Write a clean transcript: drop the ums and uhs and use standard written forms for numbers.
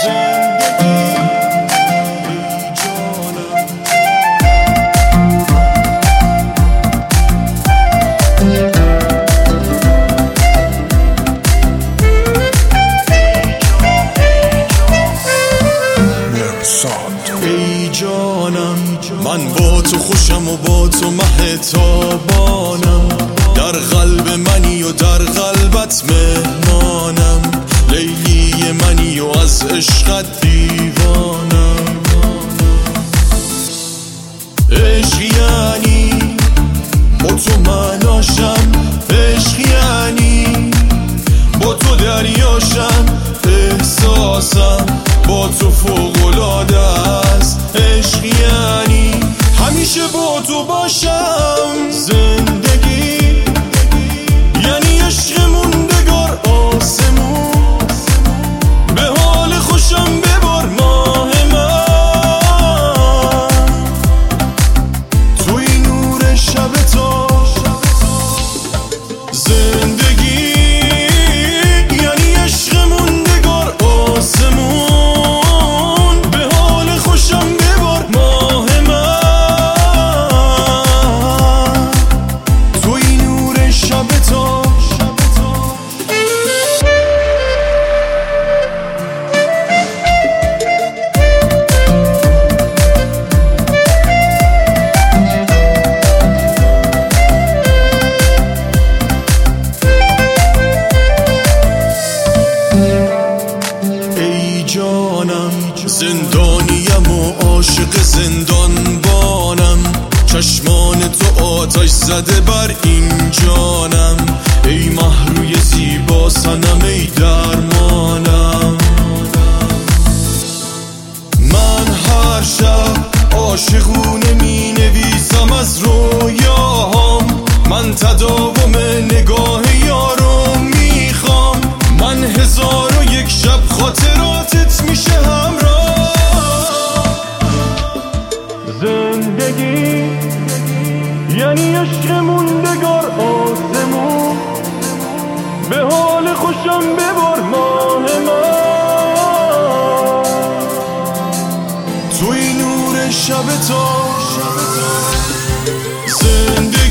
ای جانم من با تو خوشم و با تو مهتابانم، در قلب منی و در قلبت مهمانم، لیلی منی و از عشقت دیوانم. عشق یعنی با تو من آشم، عشق یعنی با تو دریاشم، احساسم با تو فوق‌العاده است. عشق یعنی همیشه با تو باشم. زندگی یعنی عشق موندگار آسمون، به حال خوشم ببار ماه من، توی نور شب تا. زندگی یعنی عشق موندگار آسمون، به حال خوشم ببار ماه من، توی نور شب تا. ای جانم زندانیم و عاشق زندانبانم، چشمان تو آتش زده بر این جانم. ای مهروی زیبا صنم ای درمانم، من هر شب عاشقونه می نویسم از رویاهام، من تداوم نگاه یارو میخوام، من 1001 شب خاطراتت میشه همراه. زندگی یعنی عشق موندگار آسمون، به حال خوشم ببار ماه من، توی نور شب تا. زندگی